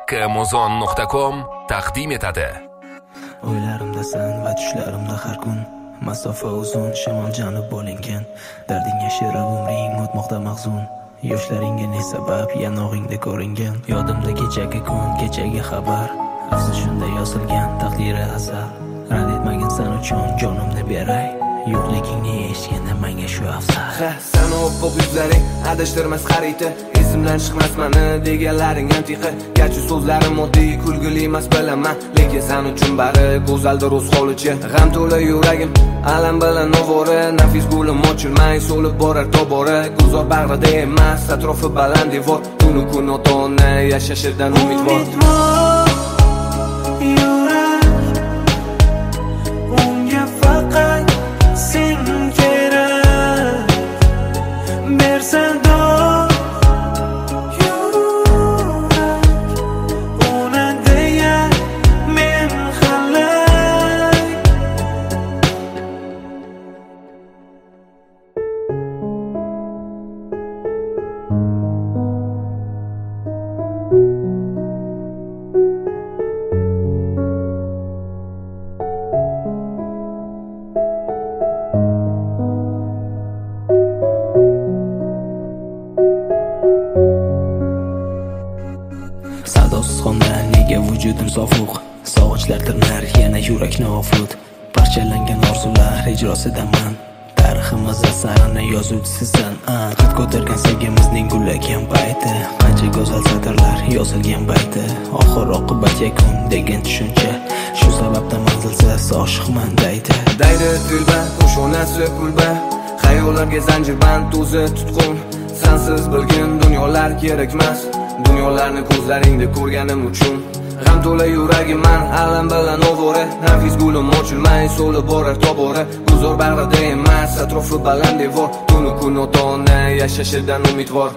kmozon.com taqdim etadi. O'ylarimdasan va tushlarimda har kun masofa uzun, shamol janub bo'lingan. Dardingga sherib umring o'tmoqda mahzun. Yoshlaringga ne sabab yanog'ingda ko'ringan. Yodimda kechagi kun, kechagi xabar. Afsus shunda yozilgan taqdiri azal. Rad etmagin sen uchun jonimni beray. Yo'qligingni eshitganda menga shu afzal. Sen oppoq yuzlaring adashtirmas xarita. Esimdan chiqmas mani deganlaring antiqa. Garchi so'zlarim oddiy, kulgili emas bilaman, lekin sen uchun bari go'zaldir o'z holicha. G'am to'la yuragim alam bilan ovora, nafis gulim ochilmay so'lib borar tobora. Guzor bag'rida emas, atrofi baland devor. Tunu kun ota-ona yashashidan umidvor. Sadosiz xonda nega vujudim sofuq, sog'inchlar tirnar yana yurakni ofut. Parchalangan orzular ijrosidaman, tariximiz asarini yozuvchisisan. Qad ko'targan sevgimizning gullagan payti, qancha go'zal satrlar yozilgan bayti. Oxir oqibat yakun degan tushuncha, shu sababdan manzilsiz oshiqman deydi. Daydi tilba, qo'shonasi kulba, xayollarga zanjirband o'zi tutqun. Sensiz bilgin dunyolar kerakmas, dunyolarni ko'zlaringda ko'rganim uchun. G'am to'la yuragim man alam bilan ovora, nafis gulim ochilmay so'lib borar tobora. Guzor bag'rida emas, atrofi baland devor. Tunu kun ota-ona yashashidan umidvor.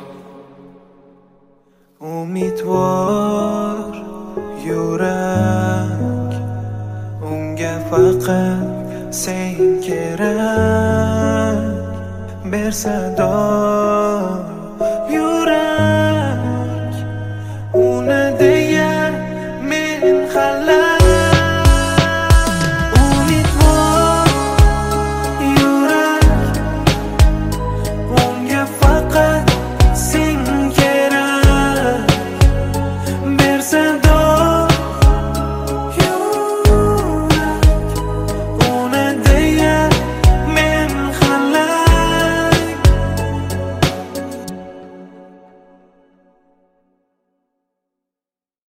Umidvor yurak, unga faqat sen kerak. Bersa